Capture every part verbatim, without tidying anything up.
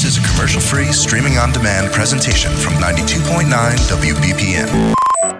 is a commercial-free, streaming-on-demand presentation from ninety-two point nine W B P M.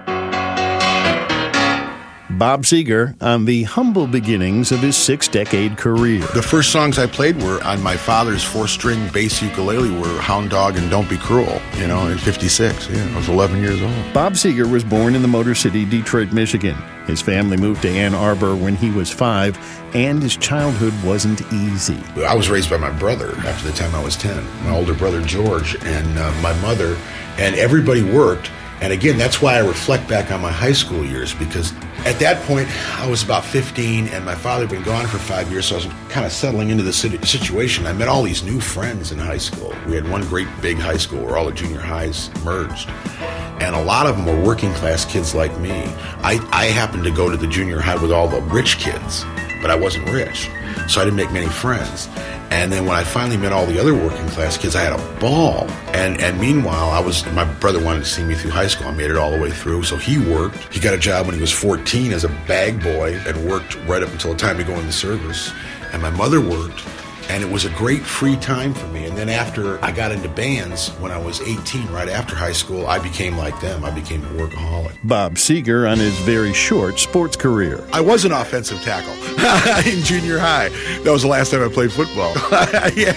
Bob Seger on the humble beginnings of his six-decade career. The first songs I played were on my father's four-string bass ukulele were Hound Dog and Don't Be Cruel, you know, in fifty-six. Yeah, I was eleven years old. Bob Seger was born in the Motor City, Detroit, Michigan. His family moved to Ann Arbor when he was five, and his childhood wasn't easy. I was raised by my brother after the time I was ten, my older brother George, and uh, my mother, and everybody worked. And again, that's why I reflect back on my high school years, because at that point, I was about fifteen, and my father had been gone for five years, so I was kind of settling into the situation. I met all these new friends in high school. We had one great big high school where all the junior highs merged, and a lot of them were working-class kids like me. I, I happened to go to the junior high with all the rich kids, but I wasn't rich, so I didn't make many friends. And then when I finally met all the other working class kids, I had a ball. And and meanwhile, I was my brother wanted to see me through high school. I made it all the way through. So he worked. He got a job when he was fourteen as a bag boy and worked right up until the time to go into service. And my mother worked. And it was a great free time for me. And then after I got into bands, when I was eighteen, right after high school, I became like them. I became a workaholic. Bob Seger on his very short sports career. I was an offensive tackle in junior high. That was the last time I played football. Yeah.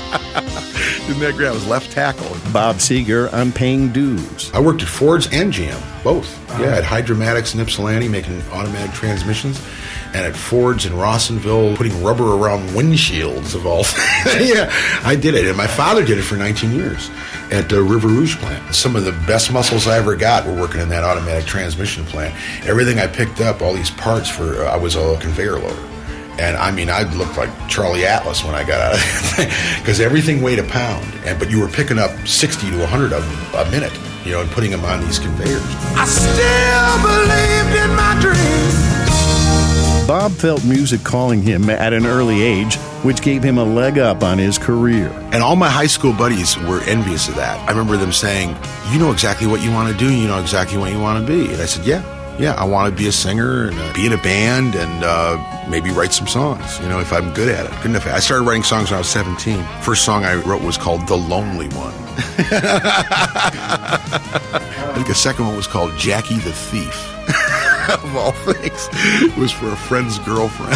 Isn't that great? I was left tackle. Bob Seger on paying dues. I worked at Ford's and G M, both. Yeah, at Hydramatics in Ypsilanti, making automatic transmissions. And at Ford's in Rawsonville, putting rubber around windshields of all things. Yeah, I did it. And my father did it for nineteen years at the River Rouge plant. Some of the best muscles I ever got were working in that automatic transmission plant. Everything I picked up, all these parts for, uh, I was a conveyor loader. And I mean, I looked like Charlie Atlas when I got out of that because everything weighed a pound. And But you were picking up sixty to one hundred of them a minute, you know, and putting them on these conveyors. I still believed in my dreams. Bob felt music calling him at an early age, which gave him a leg up on his career. And all my high school buddies were envious of that. I remember them saying, you know exactly what you want to do, you know exactly what you want to be. And I said, yeah, yeah, I want to be a singer and uh, be in a band and uh, maybe write some songs, you know, if I'm good at it. Good enough. I started writing songs when I was seventeen. First song I wrote was called The Lonely One. I think the second one was called Jackie the Thief. Of all things, it was for a friend's girlfriend,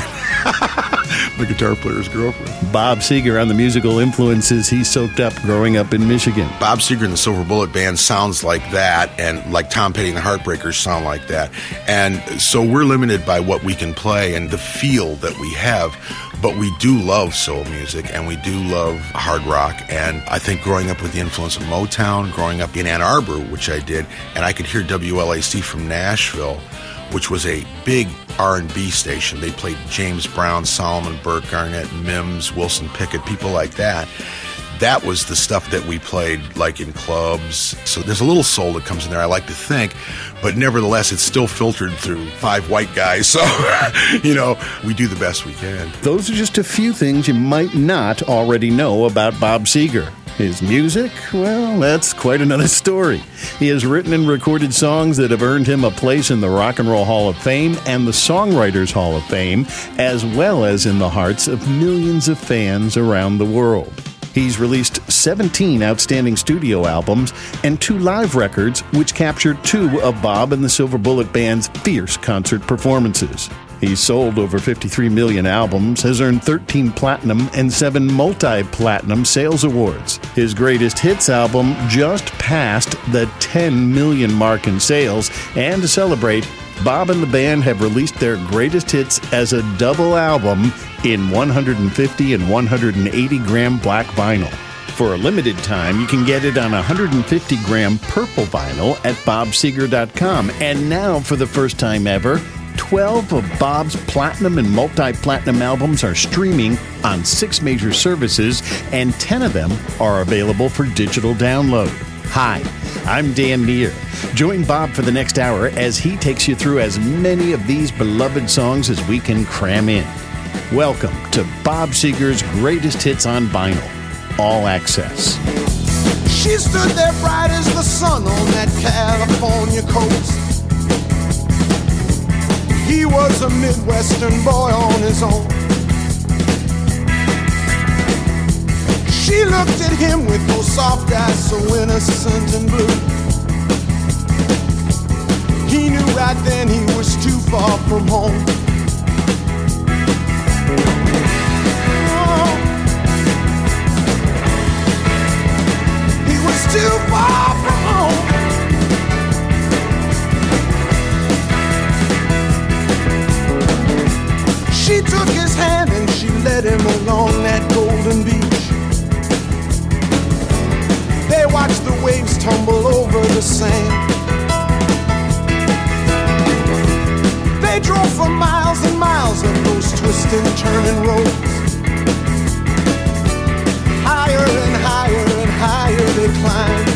my guitar player's girlfriend. Bob Seger on the musical influences he soaked up growing up in Michigan. Bob Seger and the Silver Bullet Band sounds like that, and like Tom Petty and the Heartbreakers sound like that. And so we're limited by what we can play and the feel that we have. But we do love soul music, and we do love hard rock. And I think growing up with the influence of Motown, growing up in Ann Arbor, which I did, and I could hear W L A C from Nashville, which was a big R and B station. They played James Brown, Solomon Burke, Garnett Mims, Wilson Pickett, people like that. That was the stuff that we played like in clubs. So there's a little soul that comes in there, I like to think, but nevertheless, it's still filtered through five white guys. So, you know, we do the best we can. Those are just a few things you might not already know about Bob Seger. His music, well, that's quite another story. He has written and recorded songs that have earned him a place in the Rock and Roll Hall of Fame and the Songwriters Hall of Fame, as well as in the hearts of millions of fans around the world. He's released seventeen outstanding studio albums and two live records, which captured two of Bob and the Silver Bullet Band's fierce concert performances. He's sold over fifty-three million albums, has earned thirteen platinum and seven multi-platinum sales awards. His greatest hits album just passed the ten million mark in sales, and to celebrate, Bob and the band have released their greatest hits as a double album in one hundred fifty and one hundred eighty gram black vinyl. For a limited time, you can get it on one hundred fifty gram purple vinyl at bob seger dot com. And now, for the first time ever, twelve of Bob's platinum and multi-platinum albums are streaming on six major services, and ten of them are available for digital download. Hi, I'm Dan Neer. Join Bob for the next hour as he takes you through as many of these beloved songs as we can cram in. Welcome to Bob Seger's Greatest Hits on Vinyl, All Access. She stood there bright as the sun on that California coast. He was a Midwestern boy on his own. She She looked at him with those soft eyes so innocent and blue. He knew right then he was too far from home. Oh. He was too far from home. She took his hand and she led him along that golden beach. They watched the waves tumble over the sand. They drove for miles and miles up those twisting, turning roads. Higher and higher and higher they climbed.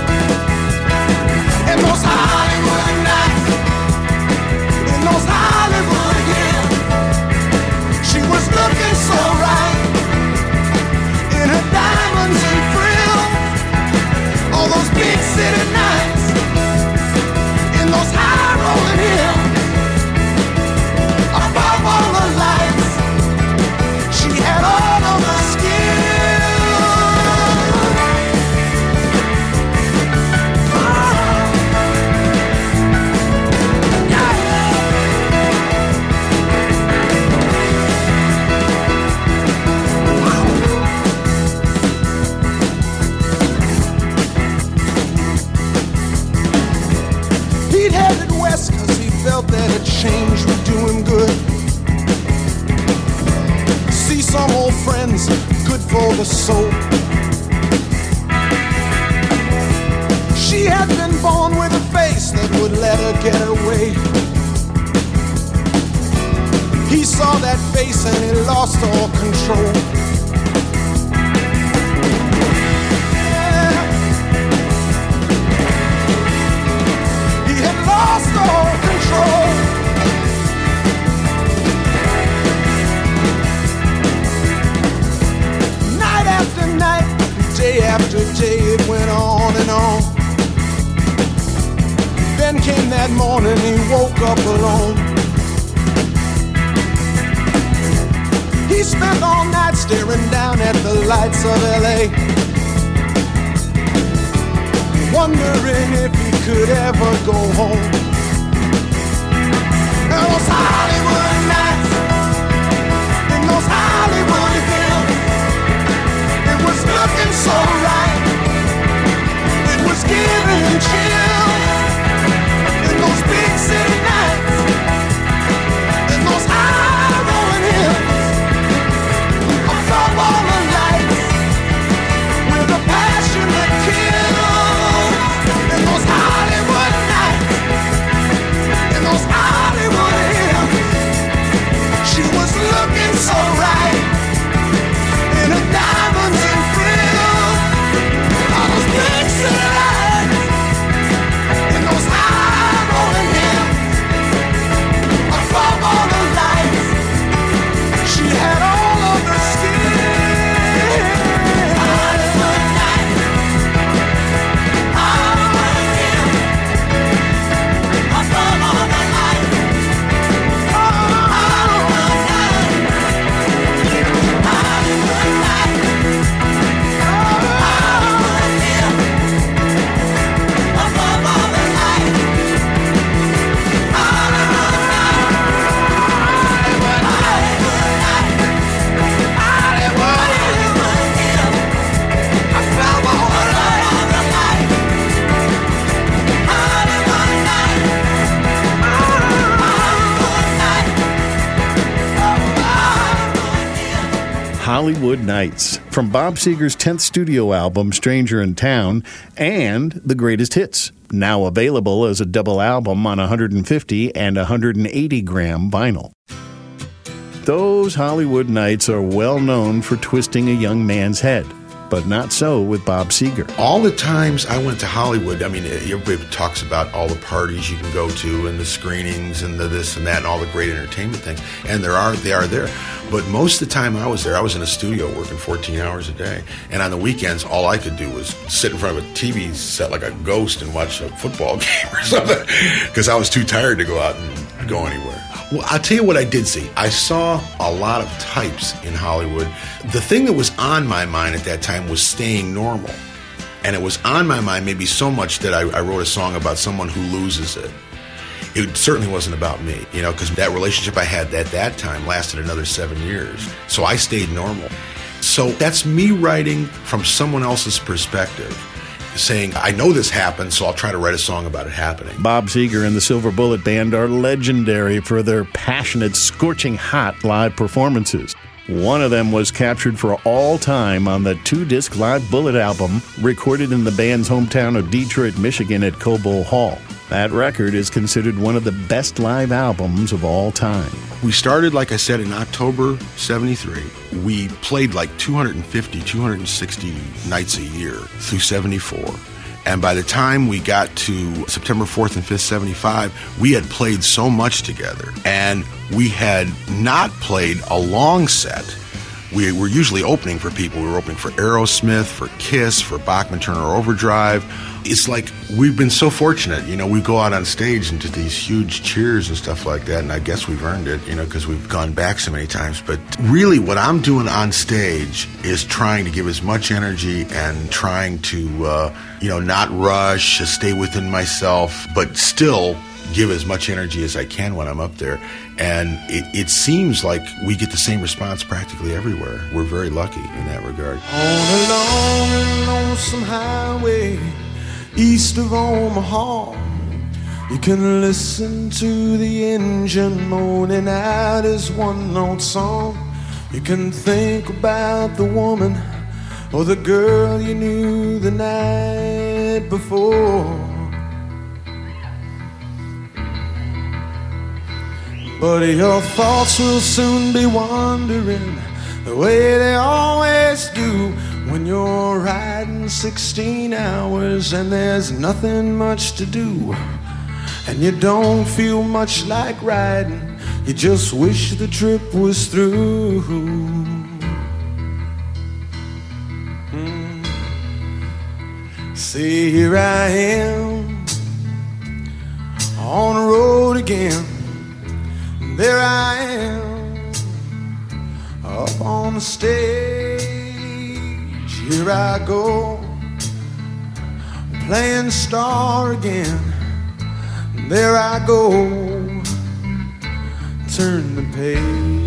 And those Hollywood nights, in those Hollywood hills, she was looking so right in her diamonds and frills. All those big city nights, in those high rolling hills. Above all the lights, she had all of the He'd headed west cause he felt that a change would do him good. See some old friends, good for the soul. She had been born with a face that would let her get away. He saw that face and he lost all control. Yeah. He had lost all control. Night after night, day after day, it went on and on. Then came that morning, he woke up alone. He spent all night staring down at the lights of L A, wondering if he could ever go home. And those Hollywood nights, in those Hollywood hills, it was looking so right, it was giving him chills. In those big city nights, in those high rolling hills, above all the lights, with a passion that kills. In those Hollywood nights, in those Hollywood hills, she was looking so right, in her diamonds and frills. All those big city lights, in those high rolling hills, above all the lights, she had all of the skill. Hollywood nights, Hollywood hills, above all the lights. Hollywood nights, Hollywood nights, Hollywood hills, above all the lights. Hollywood nights, Hollywood, Hollywood nights, Hollywood, Hollywood hills, above all the lights. Hollywood nights, Hollywood Nights, from Bob Seger's tenth studio album, Stranger in Town, and The Greatest Hits, now available as a double album on one hundred fifty and one hundred eighty gram vinyl. Those Hollywood Nights are well known for twisting a young man's head, but not so with Bob Seger. All the times I went to Hollywood, I mean, everybody talks about all the parties you can go to and the screenings and the this and that and all the great entertainment things, and there are they are there. But most of the time I was there, I was in a studio working fourteen hours a day, and on the weekends, all I could do was sit in front of a T V set like a ghost and watch a football game or something, because I was too tired to go out and not go anywhere. Well, I'll tell you what I did see. I saw a lot of types in Hollywood. The thing that was on my mind at that time was staying normal. And it was on my mind maybe so much that I, I wrote a song about someone who loses it. It certainly wasn't about me, you know, because that relationship I had at that time lasted another seven years. So I stayed normal. So that's me writing from someone else's perspective, saying, I know this happened, so I'll try to write a song about it happening. Bob Seger and the Silver Bullet Band are legendary for their passionate, scorching hot live performances. One of them was captured for all time on the two-disc Live Bullet album, recorded in the band's hometown of Detroit, Michigan at Cobo Hall. That record is considered one of the best live albums of all time. We started, like I said, in October seventy-three. We played like two hundred fifty, two hundred sixty nights a year through seventy-four. And by the time we got to September fourth and fifth, seventy-five, we had played so much together. And we had not played a long set. We were usually opening for people. We were opening for Aerosmith, for Kiss, for Bachman Turner Overdrive. It's like we've been so fortunate. You know, we go out on stage and do these huge cheers and stuff like that, and I guess we've earned it, you know, because we've gone back so many times. But really what I'm doing on stage is trying to give as much energy and trying to, uh, you know, not rush, stay within myself, but still give as much energy as I can when I'm up there. And it, it seems like we get the same response practically everywhere. We're very lucky in that regard. On a long and lonesome highway east of Omaha, you can listen to the engine moaning out his one-note song. You can think about the woman or the girl you knew the night before. But your thoughts will soon be wandering the way they always do when you're riding sixteen hours and there's nothing much to do. And you don't feel much like riding, you just wish the trip was through. Mm. See, here I am on the road again. There I am, up on the stage. Here I go, playing star again. There I go, turn the page.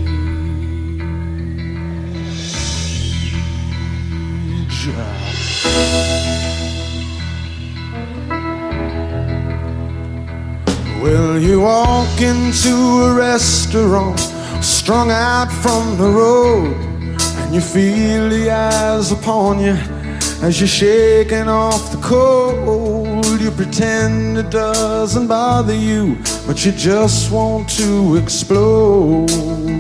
Well, you walk into a restaurant, strung out from the road, and you feel the eyes upon you as you're shaking off the cold. You pretend it doesn't bother you, but you just want to explode.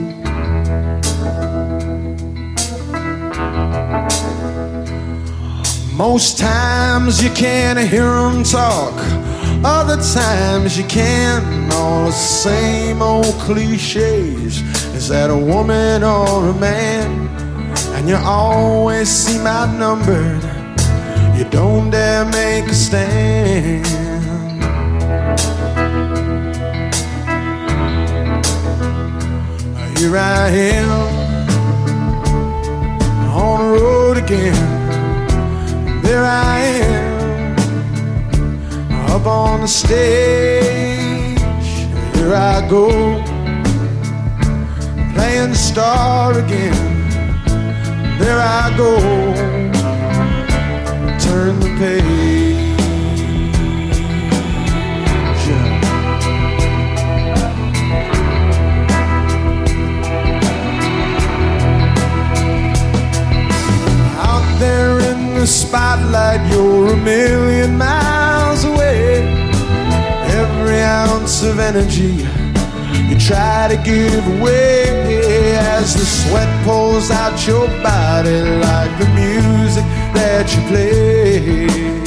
Most times you can't hear them talk, other times you can. All the same old cliches. Is that a woman or a man? And you always seem outnumbered. You don't dare make a stand. Here I am on the road again. There I am up on the stage. Here I go, playing star again. There I go, turn the page. Out there in the spotlight, you're a million miles away. Every ounce of energy you try to give away as the sweat pours out your body like the music that you play.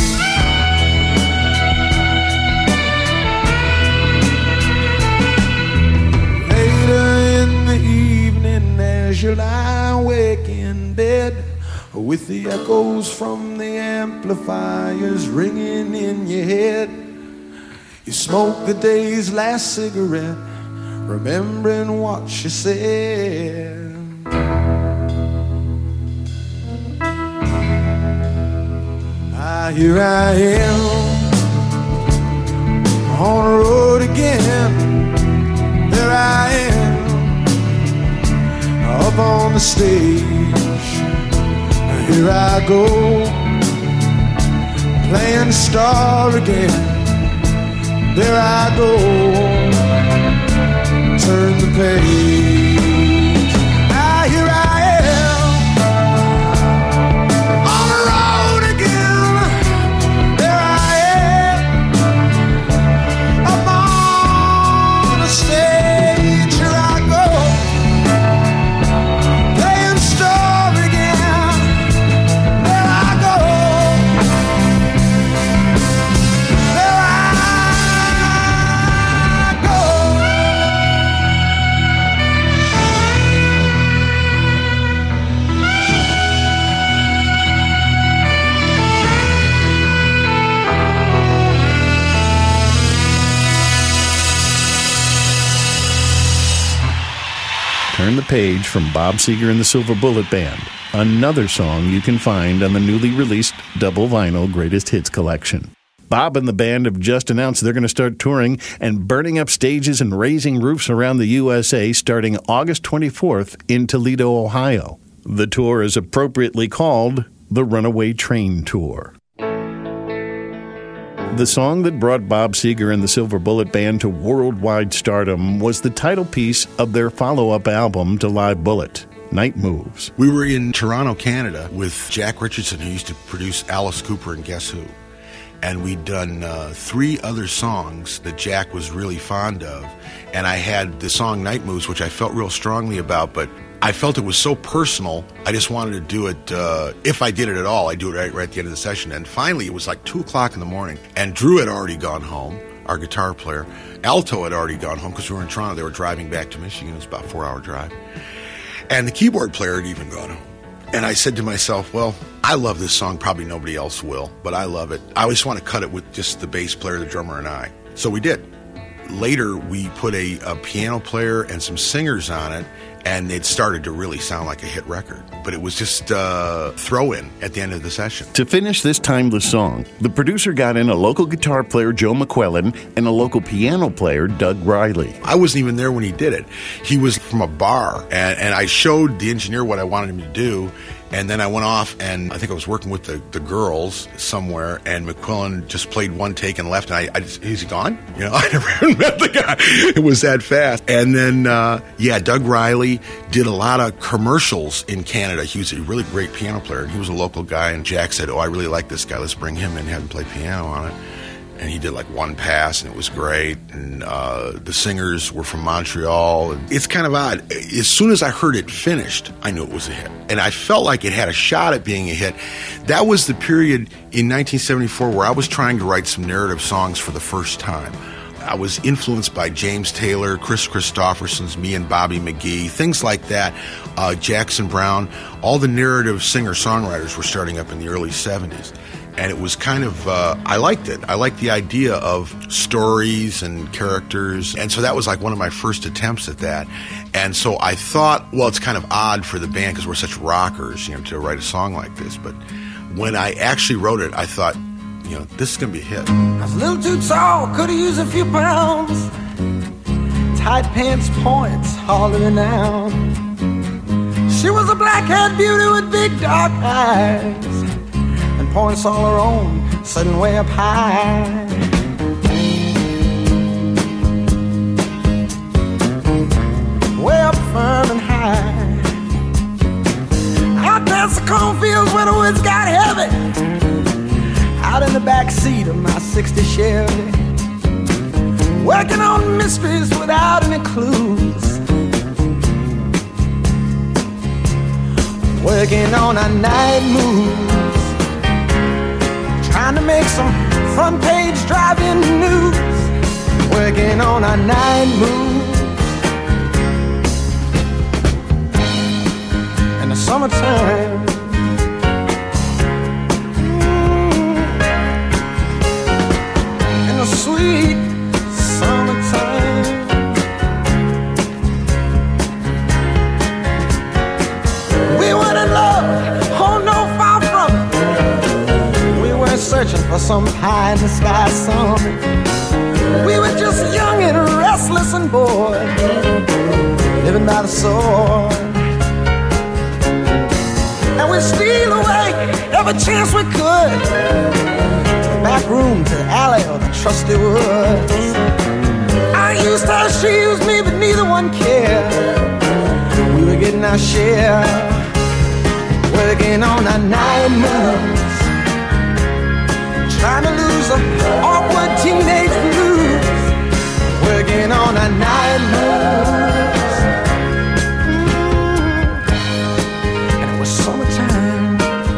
Later in the evening as you lie awake in bed with the echoes from the amplifiers ringing in your head, you smoke the day's last cigarette remembering what she said. Ah, here I am on the road again. There I am up on the stage. Here I go, playing the star again. There I go, turn the page. Ah, here I am on the road again. There I am up on the stage. Here I go, playing star again. There I go, there I go. Turn the Page from Bob Seger and the Silver Bullet Band, another song you can find on the newly released double vinyl Greatest Hits collection. Bob and the band have just announced they're going to start touring and burning up stages and raising roofs around the U S A starting August twenty-fourth in Toledo, Ohio. The tour is appropriately called the Runaway Train Tour. The song that brought Bob Seger and the Silver Bullet Band to worldwide stardom was the title piece of their follow-up album to Live Bullet, Night Moves. We were in Toronto, Canada, with Jack Richardson, who used to produce Alice Cooper and Guess Who. And we'd done uh, three other songs that Jack was really fond of. And I had the song Night Moves, which I felt real strongly about, but I felt it was so personal, I just wanted to do it, uh, if I did it at all, I'd do it right, right at the end of the session. And finally, it was like two o'clock in the morning, and Drew had already gone home, our guitar player. Alto had already gone home because we were in Toronto. They were driving back to Michigan. It was about a four-hour drive. And the keyboard player had even gone home. And I said to myself, well, I love this song. Probably nobody else will, but I love it. I always want to cut it with just the bass player, the drummer, and I. So we did. Later, we put a, a piano player and some singers on it, and it started to really sound like a hit record. But it was just uh, throw-in at the end of the session. To finish this timeless song, the producer got in a local guitar player, Joe McQuillan, and a local piano player, Doug Riley. I wasn't even there when he did it. He was from a bar, and, and I showed the engineer what I wanted him to do, and then I went off, and I think I was working with the, the girls somewhere, and McQuillan just played one take and left, and I, I just, is he gone? You know, I never even met the guy. It was that fast. And then, uh, yeah, Doug Riley did a lot of commercials in Canada. He was a really great piano player, and he was a local guy, and Jack said, oh, I really like this guy. Let's bring him in and have him play piano on it. And he did like one pass, and it was great. And uh, the singers were from Montreal. And it's kind of odd. As soon as I heard it finished, I knew it was a hit. And I felt like it had a shot at being a hit. That was the period in nineteen seventy-four where I was trying to write some narrative songs for the first time. I was influenced by James Taylor, Chris Christopherson's Me and Bobby McGee, things like that, uh, Jackson Browne. All the narrative singer-songwriters were starting up in the early seventies. And it was kind of, uh, I liked it. I liked the idea of stories and characters. And so that was like one of my first attempts at that. And so I thought, well, it's kind of odd for the band because we're such rockers, you know, to write a song like this. But when I actually wrote it, I thought, you know, this is going to be a hit. I was a little too tall, could have used a few pounds. Tight pants points, hollering out. She was a black-haired beauty with big dark eyes. Points all her own, sitting way up high. Way up firm and high. Out past the cornfields where the woods got heavy. Out in the back seat of my sixty Chevy. Working on mysteries without any clues. Working on a night move. Trying to make some front page driving news. Working on a night move. In the summertime. Mm. In the sweet summertime. for some pie in the sky summit. We were just young and restless and bored, living by the sword. And we'd steal away every chance we could, to the back room, to the alley, or the trusty woods. I used her, she used me, but neither one cared. We were getting our share, working on our night moves, trying to lose the awkward teenage blues, working on our night moves. Mm. And it was summertime.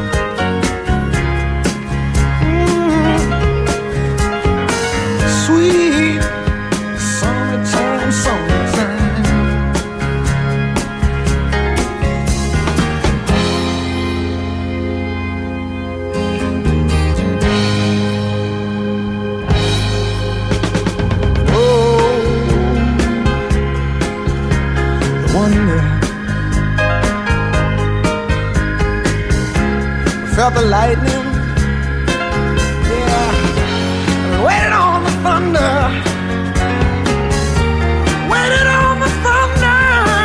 Mm. Sweet summertime, summertime. Felt the lightning, yeah, waited on the thunder, waited on the thunder.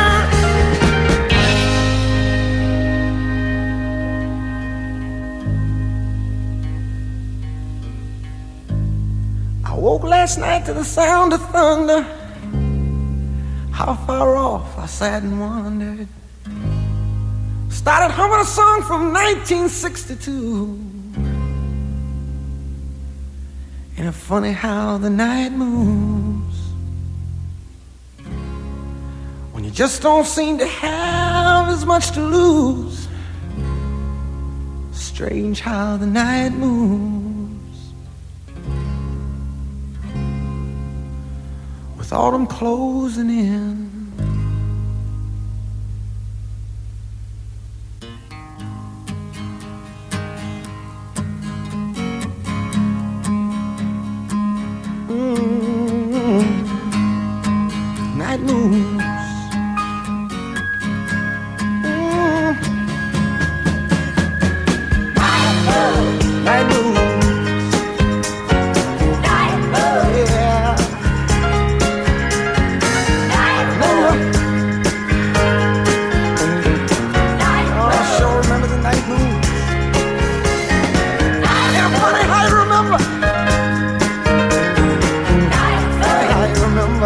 I woke last night to the sound of thunder. How far off I sat and wondered. Started humming a song from nineteen sixty-two. Ain't it funny how the night moves, when you just don't seem to have as much to lose. Strange how the night moves, with autumn closing in. Night moves. Mm. Night moves. Night moves. Night moves. Yeah. Night moves. Night moves. Oh, I sure remember the night moves. Night yeah, funny how you remember. Night funny how you remember.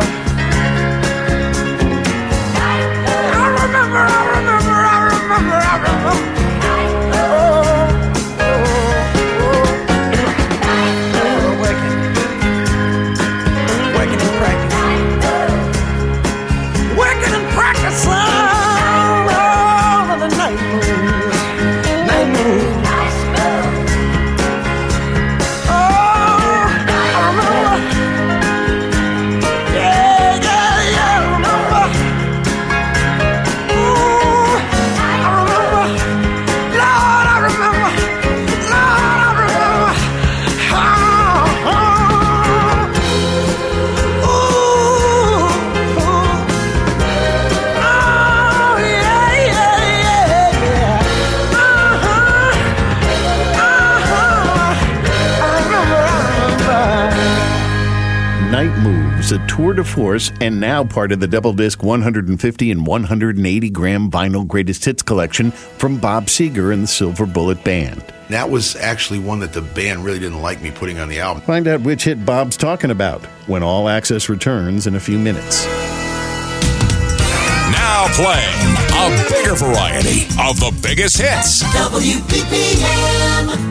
Night Moves, a tour de force, and now part of the double disc one hundred fifty and one hundred eighty gram vinyl greatest hits collection from Bob Seger and the Silver Bullet Band. That was actually one that the band really didn't like me putting on the album. Find out which hit Bob's talking about when All Access returns in a few minutes. Now playing a bigger variety of the biggest hits. W B P M.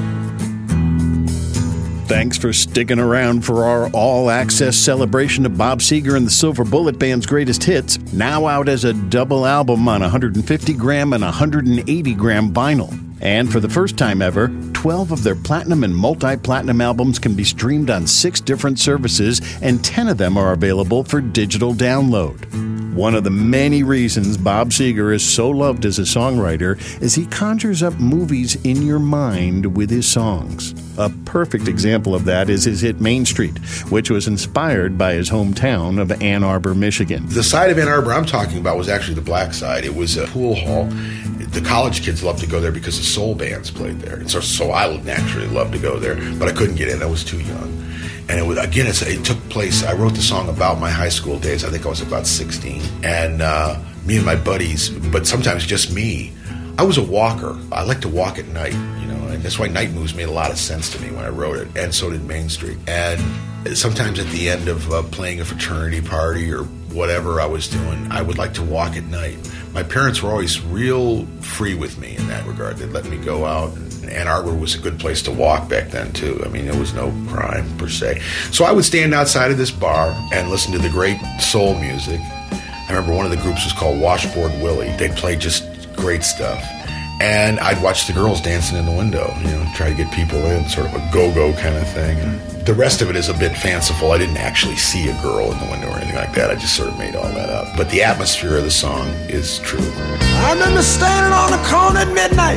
Thanks for sticking around for our all-access celebration of Bob Seger and the Silver Bullet Band's greatest hits, now out as a double album on one hundred fifty gram and one hundred eighty gram vinyl. And for the first time ever, twelve of their platinum and multi-platinum albums can be streamed on six different services, and ten of them are available for digital download. One of the many reasons Bob Seger is so loved as a songwriter is he conjures up movies in your mind with his songs. A perfect example of that is his hit Main Street, which was inspired by his hometown of Ann Arbor, Michigan. The side of Ann Arbor I'm talking about was actually the black side. It was a pool hall the college kids loved to go there because the soul bands played there. And so, so I would naturally love to go there, but I couldn't get in. I was too young. And it was, again, it's, it took place, I wrote the song about my high school days. I think I was about sixteen. And uh, me and my buddies, but sometimes just me, I was a walker. I like to walk at night, you know, and that's why Night Moves made a lot of sense to me when I wrote it, and so did Main Street. And sometimes at the end of uh, playing a fraternity party or whatever I was doing, I would like to walk at night. My parents were always real free with me in that regard. They let me go out. And Ann Arbor was a good place to walk back then, too. I mean, there was no crime, per se. So I would stand outside of this bar and listen to the great soul music. I remember one of the groups was called Washboard Willie. They played just great stuff. And I'd watch the girls dancing in the window, you know, try to get people in, sort of a go-go kind of thing. And the rest of it is a bit fanciful. I didn't actually see a girl in the window or anything like that. I just sort of made all that up. But the atmosphere of the song is true. I remember standing on the corner at midnight,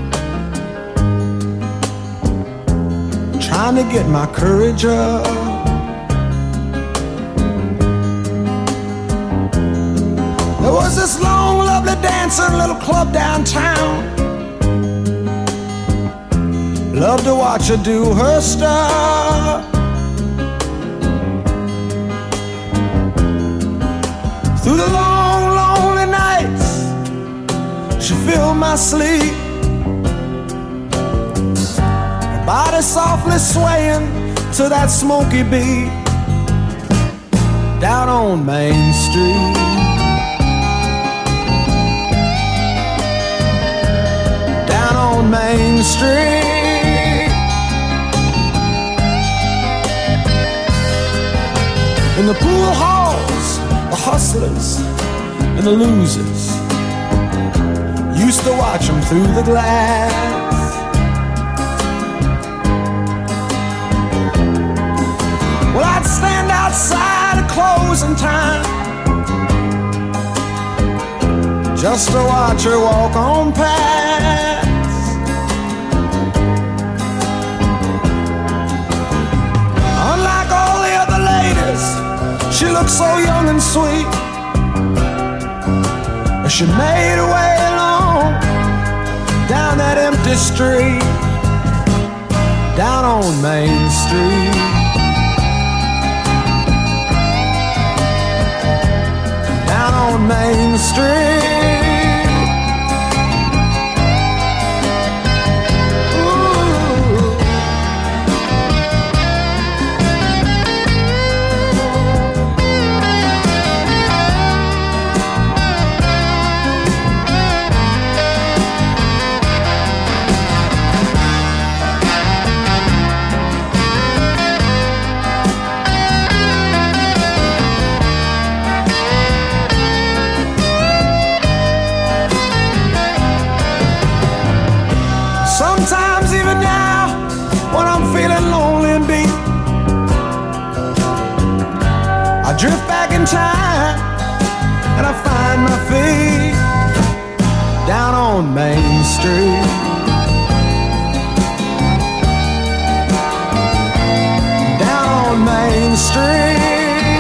trying to get my courage up. There was this long, lovely dancing little club downtown. Loved to watch her do her stuff. Through the long, lonely nights, she filled my sleep. Her body softly swaying to that smoky beat. Down on Main Street, on Main Street, in the pool halls, the hustlers and the losers used to watch them through the glass. Well, I'd stand outside at closing time just to watch her walk on past. Unlike all the other ladies, she looked so young and sweet. She made her way along down that empty street, down on Main Street, down on Main Street. Sometimes even now, when I'm feeling lonely and beat, I drift back in time and I find my feet down on Main Street, down on Main Street.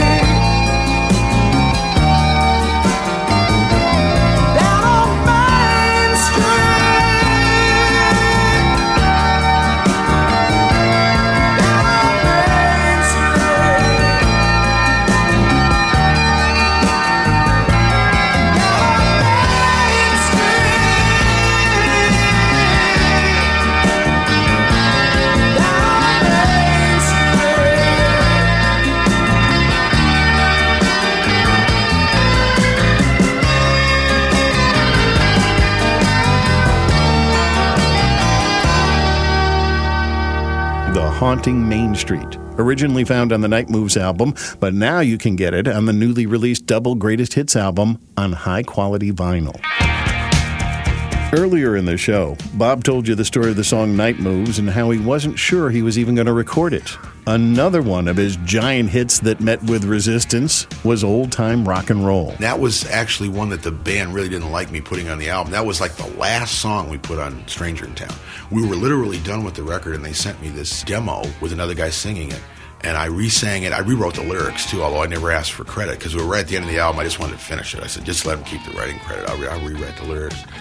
Haunting Main Street, originally found on the Night Moves album, but now you can get it on the newly released Double Greatest Hits album on high-quality vinyl. Earlier in the show, Bob told you the story of the song Night Moves and how he wasn't sure he was even going to record it. Another one of his giant hits that met with resistance was Old Time Rock and Roll. That was actually one that the band really didn't like me putting on the album. That was like the last song we put on Stranger in Town. We were literally done with the record, and they sent me this demo with another guy singing it. And I re-sang it. I rewrote the lyrics, too, although I never asked for credit, because we were right at the end of the album. I just wanted to finish it. I said, just let him keep the writing credit. I'll, re- I'll rewrite the lyrics.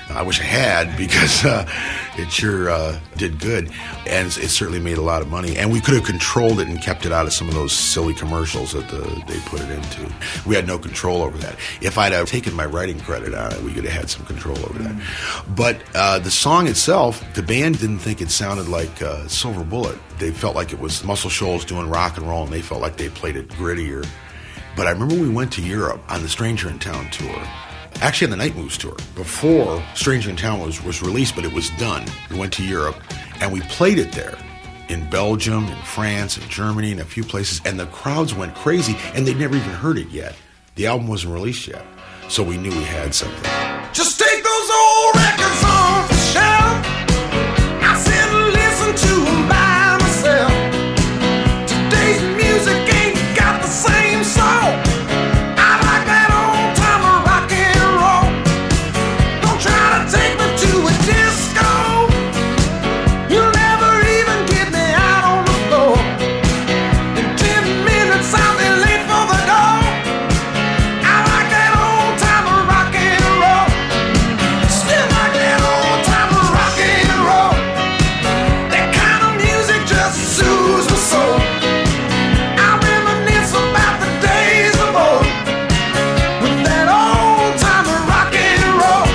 I wish I had, because uh, it sure uh, did good, and it certainly made a lot of money. And we could have controlled it and kept it out of some of those silly commercials that the, they put it into. We had no control over that. If I'd have taken my writing credit on it, we could have had some control over that. But uh, the song itself, the band didn't think it sounded like uh, Silver Bullet. They felt like it was Muscle Shoals doing rock and roll, and they felt like they played it grittier. But I remember we went to Europe on the Stranger in Town tour. Actually, on the Night Moves tour, before Stranger in Town was, was released, but it was done. We went to Europe, and we played it there in Belgium, in France, in Germany, and a few places, and the crowds went crazy, and they'd never even heard it yet. The album wasn't released yet, so we knew we had something. Just take those old records off the shelf. I sit and listen to them by myself. Today's music ain't got the same soul. I like that old time rock and roll. Don't try to take me to a disco. You'll never even get me out on the floor. In ten minutes I'll be late for the door. I like that old time rock and roll. Still like that old time rock and roll. That kind of music just soothes my soul. I reminisce about the days of old with that old time rock and roll.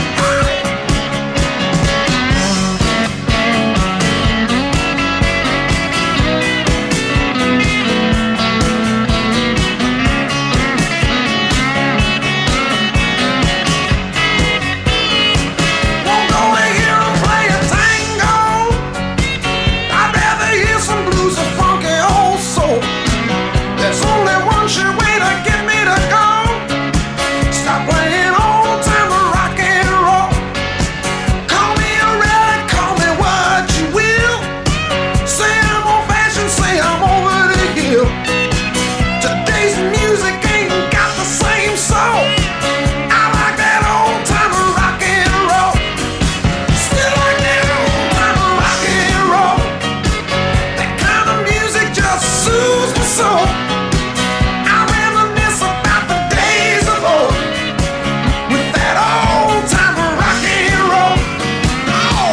Won't go to hear 'em play a tango. I'd rather hear some blues or funky old soul. There's only one sure way to get me to go. Stop playing old time rock and roll. Call me a relic, call me what you will. Say I'm old fashioned, say I'm over the hill. Today's music ain't got the same soul. I like that old time rock and roll. Still like that old time rock and roll. That kind of music just soothes my soul. I reminisce about the days of old with that old time rock and roll. Oh!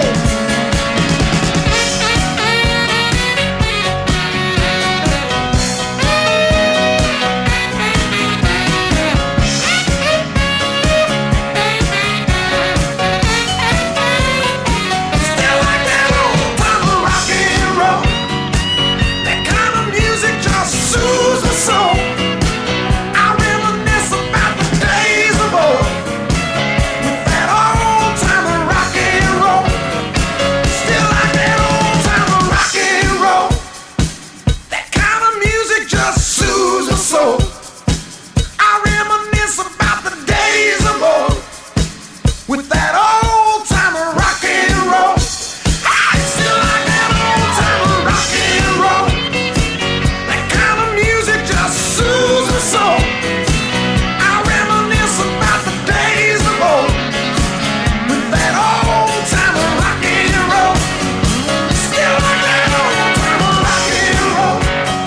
Still like that old time rock and roll. That kind of music just soothes my soul. I reminisce about the days of old with that old time rock and roll. Still like that old time rock and roll. That kind of music just soothes my soul. I reminisce about the days of old with that old time rock and roll. I still like that old time rock and roll. That kind of music just soothes my soul. I reminisce about the days of old with that old time rock and roll. Still like that old time rock and roll.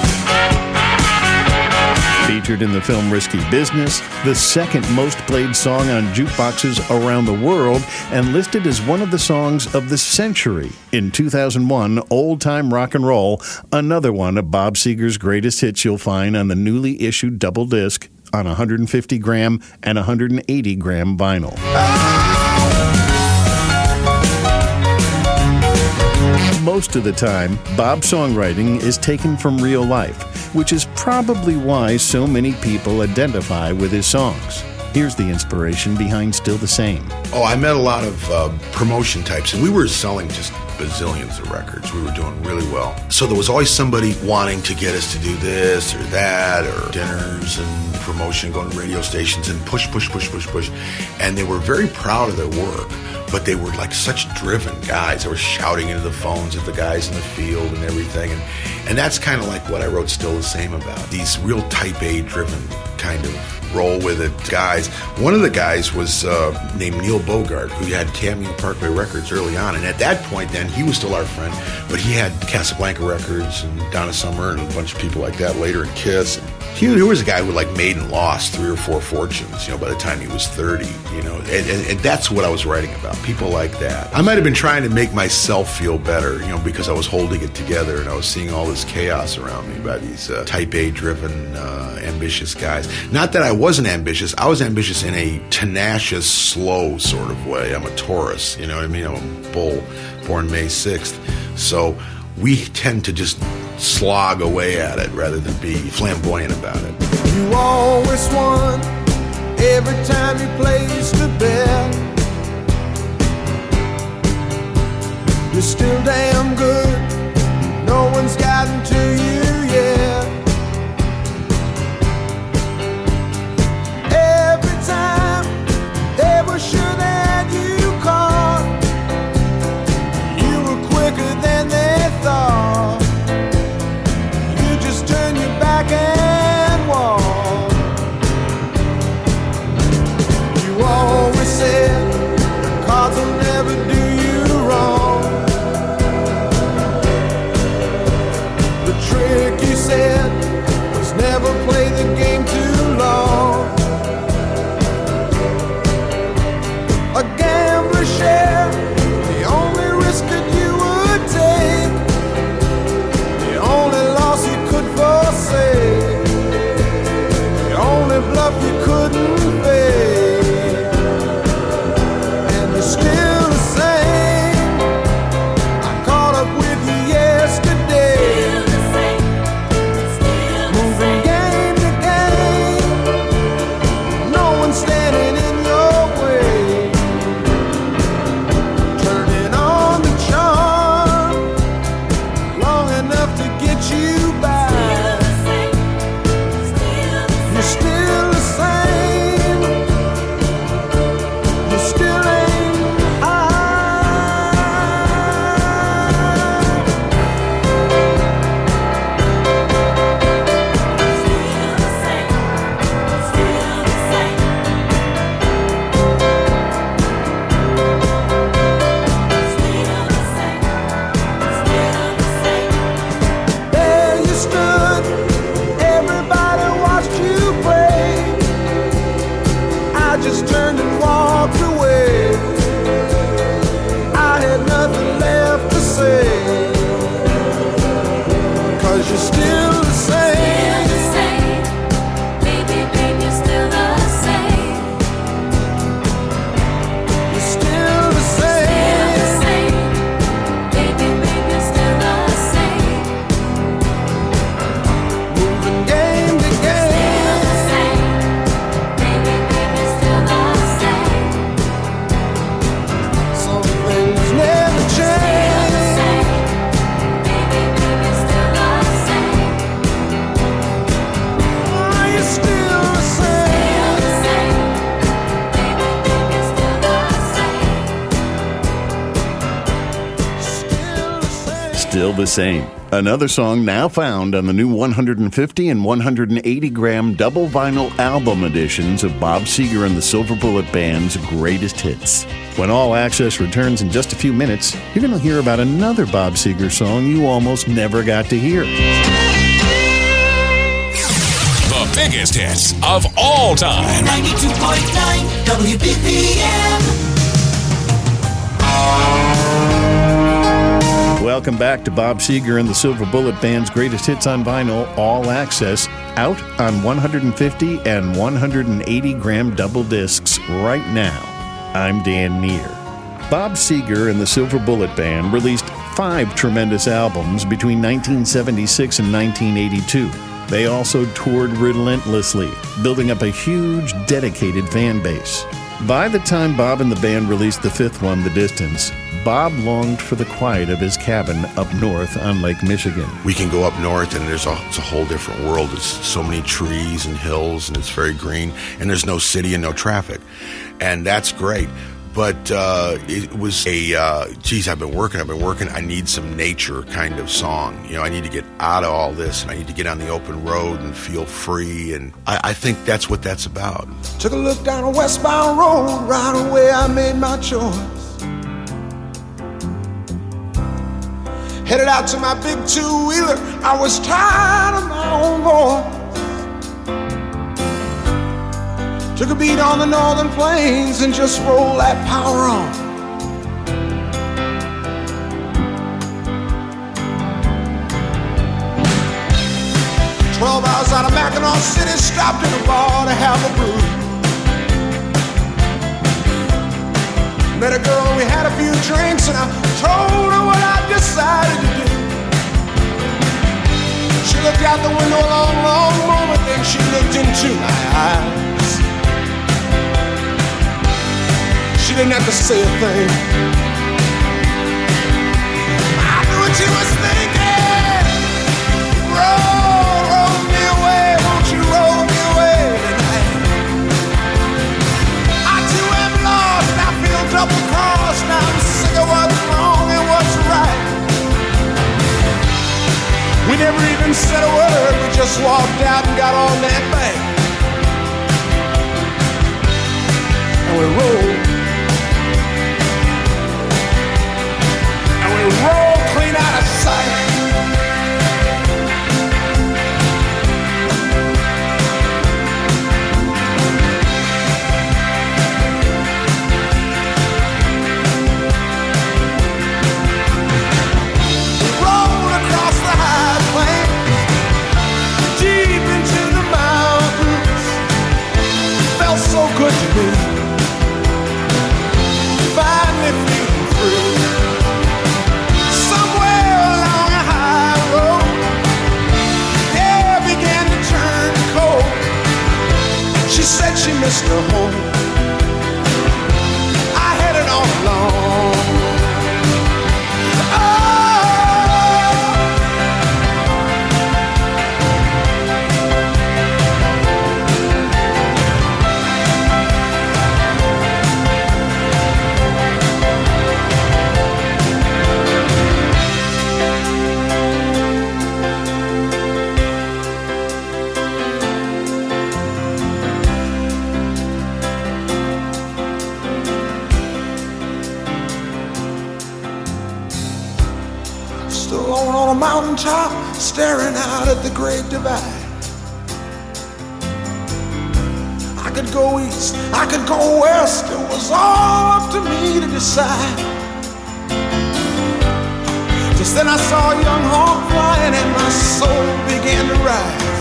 Featured in the film Risky Business, the second most played song on jukeboxes around the world, and listed as one of the songs of the century. In two thousand one, Old Time Rock and Roll, another one of Bob Seger's greatest hits you'll find on the newly issued double disc on one hundred fifty gram and one hundred eighty gram vinyl. Most of the time, Bob's songwriting is taken from real life, which is probably why so many people identify with his songs. Here's the inspiration behind Still the Same. Oh, I met a lot of uh, promotion types, and we were selling just bazillions of records. We were doing really well. So there was always somebody wanting to get us to do this or that, or dinners and promotion, going to radio stations and push, push, push, push, push. And they were very proud of their work, but they were like such driven guys. They were shouting into the phones at the guys in the field and everything. And, and that's kind of like what I wrote Still the Same about. These real type A driven kind of roll with it guys. One of the guys was uh, named Neil Bogart, who had Cameo Parkway Records early on. And at that point then, he was still our friend, but he had Casablanca Records and Donna Summer and a bunch of people like that later in Kiss. He, he was a guy who like made and lost three or four fortunes, you know, by the time he was thirty, you know, and, and, and that's what I was writing about, people like that. I might have been trying to make myself feel better, you know, because I was holding it together and I was seeing all this chaos around me by these uh, type A driven, uh, ambitious guys. Not that I wasn't ambitious, I was ambitious in a tenacious, slow sort of way. I'm a Taurus, you know what I mean? I'm a bull, born May sixth. So we tend to just slog away at it rather than be flamboyant about it. You always won every time you placed a bet. You're still damn good. No one's gotten to you yet. Every time they were sure that you caught, you were quicker than they thought. Turn your back and walk. You always said the cards will never do you wrong. The trick you said was never play the game too long. A gambler share the only risk that you would take. The only loss you could forsake, the only bluff you couldn't fake, and you're still the same. I caught up with you yesterday, still the same, still the moving same. Game to game, no one standing in your way, turning on the charm long enough to get you back. Just turned and walked away. I had nothing left to say, 'cause you're still the same. Still the same. Baby, baby, you're still the same. You're still the same. Still the same. Baby, baby, you're still the same. Moving game to game. Still the same. Baby, baby, still the same. Some things never change. Still the same. Baby, baby, still the same. Are you still the same? Still the same. Baby, baby, still the same. Still the same. Still the Same. Another song now found on the new one hundred fifty and one hundred eighty gram double vinyl album editions of Bob Seger and the Silver Bullet Band's greatest hits. When All Access returns in just a few minutes, you're going to hear about another Bob Seger song you almost never got to hear. The biggest hits of all time. ninety-two point nine W B P M. Welcome back to Bob Seger and the Silver Bullet Band's greatest hits on vinyl, All Access, out on one hundred fifty and one hundred eighty gram double discs right now. I'm Dan Neer. Bob Seger and the Silver Bullet Band released five tremendous albums between nineteen seventy-six and nineteen eighty-two. They also toured relentlessly, building up a huge, dedicated fan base. By the time Bob and the band released the fifth one, The Distance, Bob longed for the quiet of his cabin up north on Lake Michigan. We can go up north and there's a, it's a whole different world. There's so many trees and hills and it's very green and there's no city and no traffic. And that's great. but uh, it was a, uh, geez, I've been working, I've been working, I need some nature kind of song. You know, I need to get out of all this, and I need to get on the open road and feel free, and I, I think that's what that's about. Took a look down a westbound road, right away I made my choice. Headed out to my big two-wheeler, I was tired of my own voice. Took a beat on the northern plains and just rolled that power on. Twelve hours out of Mackinac City, stopped in a bar to have a brew. Met a girl, we had a few drinks, and I told her what I decided to do. She looked out the window a long, long moment, then she looked into my eyes. She didn't have to say a thing. I knew what she was thinking. Roll, roll me away, won't you roll me away tonight? I too am lost, I feel double crossed. Now I'm sick of what's wrong and what's right. We never even said a word, we just walked out and got on that bank. And we rolled. Roll clean out of sight. Rolled across the high plains, deep into the mountains. Felt so good to me. Finally feeling free. Said she missed her home. I had it all along. On a mountaintop, staring out at the Great Divide. I could go east, I could go west. It was all up to me to decide. Just then I saw a young hawk flying, and my soul began to rise.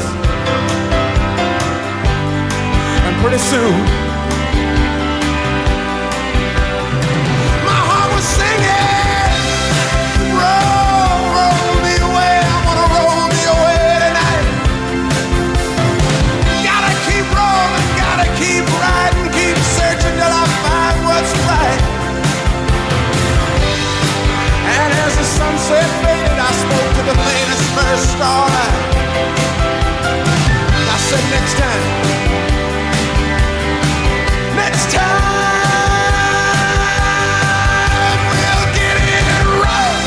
And pretty soon, my heart was singing, roll. Sunset faded, I spoke to the faintest first starlight. I said next time, next time we'll get it right.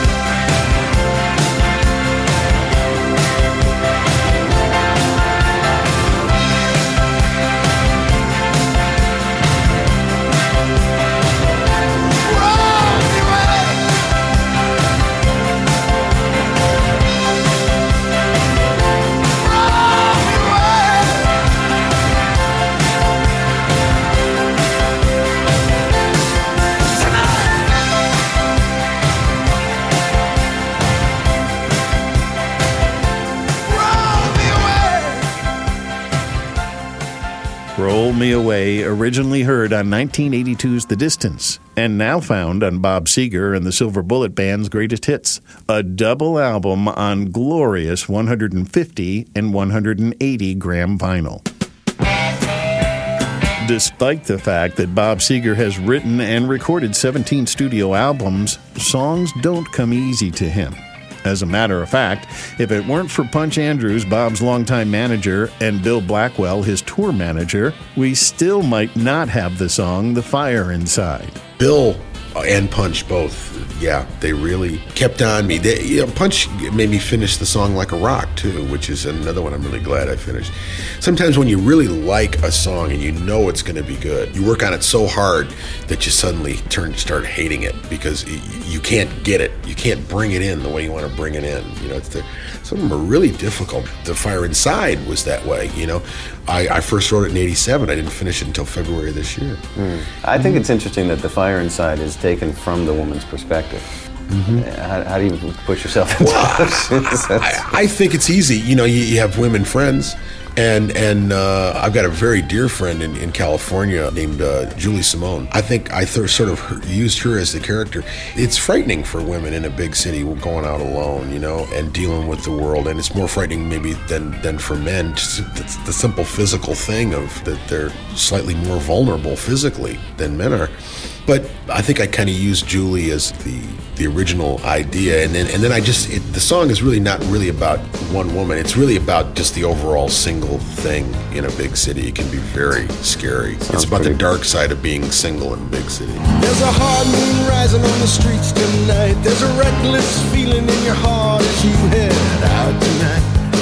Roll Me Away, originally heard on nineteen eighty-two's The Distance, and now found on Bob Seger and the Silver Bullet Band's Greatest Hits, a double album on glorious one hundred fifty and one hundred eighty gram vinyl. Despite the fact that Bob Seger has written and recorded seventeen studio albums, songs don't come easy to him. As a matter of fact, if it weren't for Punch Andrews, Bob's longtime manager, and Bill Blackwell, his tour manager, we still might not have the song The Fire Inside. Bill and Punch both, yeah, they really kept on me. They, you know, Punch made me finish the song Like a Rock, too, which is another one I'm really glad I finished. Sometimes when you really like a song and you know it's going to be good, you work on it so hard that you suddenly turn start hating it because you can't get it. You can't bring it in the way you want to bring it in. You know, it's the, some of them are really difficult. The Fire Inside was that way, you know. I, I first wrote it in eighty-seven. I didn't finish it until February of this year. Mm. I think it's interesting that The Fire Inside is taken from the woman's perspective. Mm-hmm. How, how do you push yourself into well, I, I think it's easy. You know, you, you have women friends, and and uh, I've got a very dear friend in, in California named uh, Julie Simone. I think I th- sort of her, used her as the character. It's frightening for women in a big city going out alone, you know, and dealing with the world. And it's more frightening maybe than, than for men. Just the, the simple physical thing of that they're slightly more vulnerable physically than men are. But I think I kind of used Julie as the the original idea, and then and then I just it, the song is really not really about one woman. It's really about just the overall single thing in a big city. It can be very scary. Sounds it's about the dark side of being single in a big city. There's a hard moon rising on the streets tonight. There's a reckless feeling in your heart as you head out tonight.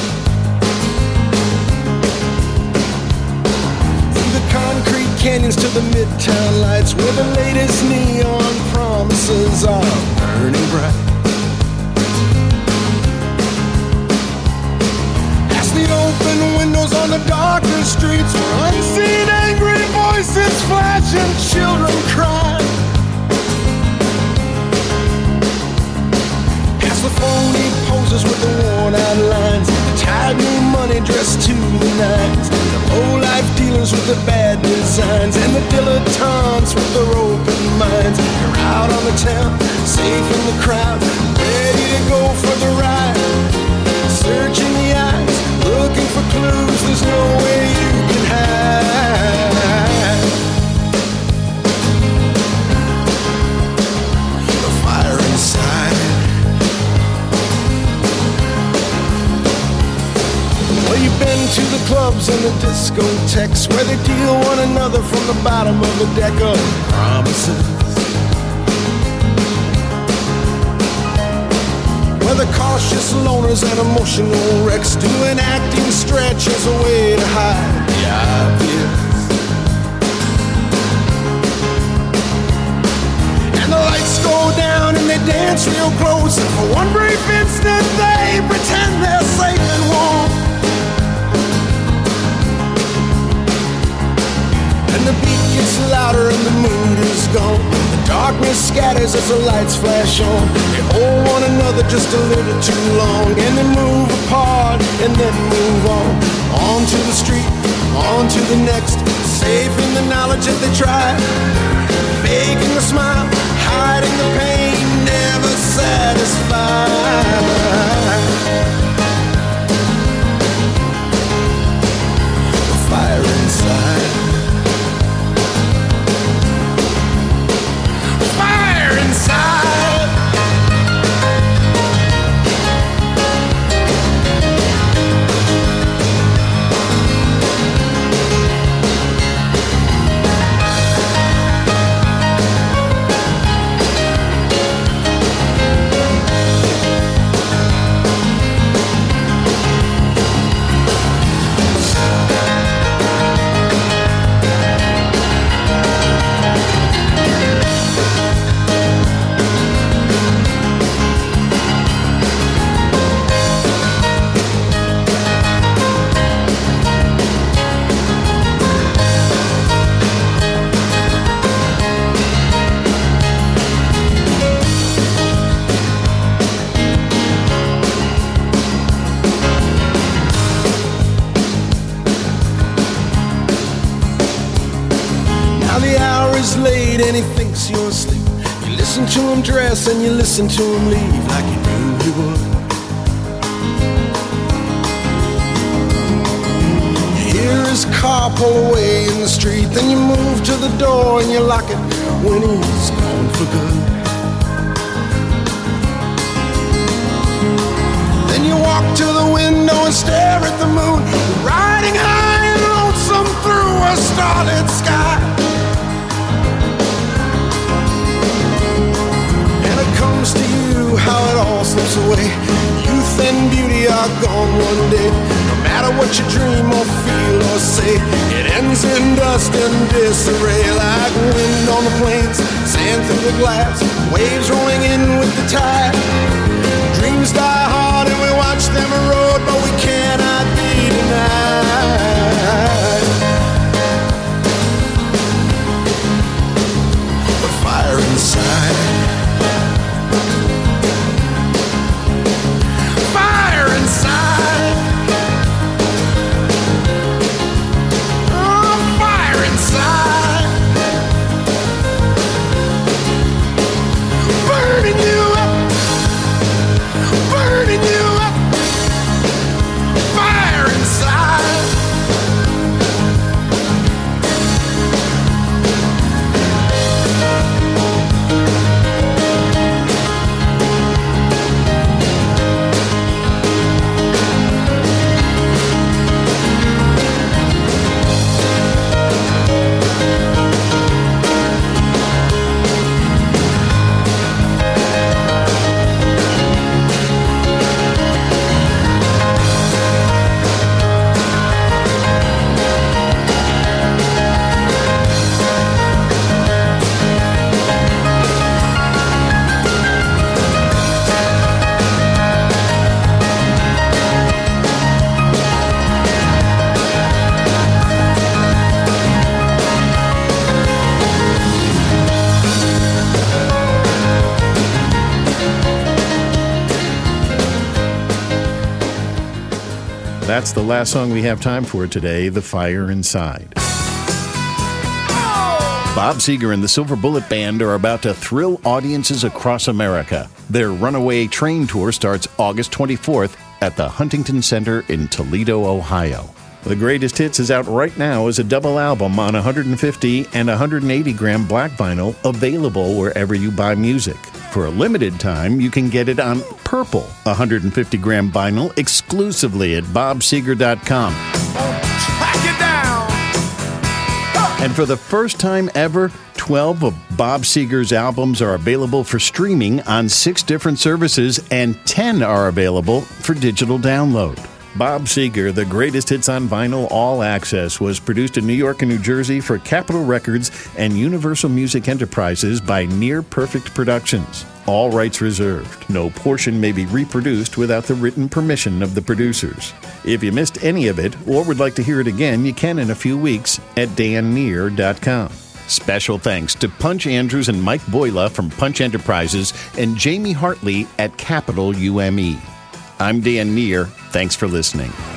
Concrete canyons to the midtown lights, where the latest neon promises are burning bright. Past the open windows on the darker streets, where unseen angry voices flash and children cry. Past the phony poses with the worn out lines, the tired new money dressed to the nines, the low-life dealers with the bad designs, and the dilettantes with their open minds. You're out on the town, safe in the crowd, ready to go for the ride. Searching the eyes, looking for clues, there's no way you can hide. The fire inside. Well, you've been to the clubs and the discotheques, where they deal one another from the bottom of the deck of promises. Where the cautious loners and emotional wrecks do an acting stretch as a way to hide the obvious. And the lights go down and they dance real close, and for one brief instant they pretend they're safe and warm. And the beat gets louder and the mood is gone. The darkness scatters as the lights flash on. They hold one another just a little too long, and they move apart and then move on. On to the street, on to the next, safe in the knowledge that they tried. Faking the smile, hiding the pain, never satisfied. The fire inside. Inside. Late and he thinks you're asleep. You listen to him dress and you listen to him leave like you knew he would. You hear his car pull away in the street, then you move to the door and you lock it when he's gone for good. and stare at the moon, riding high and lonesome through a starlit sky. And it comes to you how it all slips away. Youth and beauty are gone one day. No matter what you dream or feel or say, it ends in dust and disarray. Like wind on the plains, sand through the glass, waves rolling in with the tide. Dreams die hard and we watch them erode, but we cannot be denied. The fire inside, fire inside, oh, fire inside, burning you up, burning you up, fire inside. That's the last song we have time for today, The Fire Inside. Bob Seger and the Silver Bullet Band are about to thrill audiences across America. Their Runaway Train Tour starts August twenty-fourth at the Huntington Center in Toledo, Ohio. The Greatest Hits is out right now as a double album on one fifty and one eighty gram black vinyl, available wherever you buy music. For a limited time, you can get it on purple one fifty gram vinyl exclusively at bob seger dot com. Track it down. And for the first time ever, twelve of Bob Seger's albums are available for streaming on six different services, and ten are available for digital download. Bob Seger, The Greatest Hits on Vinyl All Access, was produced in New York and New Jersey for Capitol Records and Universal Music Enterprises by Near Perfect Productions. All rights reserved. No portion may be reproduced without the written permission of the producers. If you missed any of it or would like to hear it again, you can in a few weeks at dan near dot com. Special thanks to Punch Andrews and Mike Boyla from Punch Enterprises and Jamie Hartley at Capital U M E. I'm Dan Neer. Thanks for listening.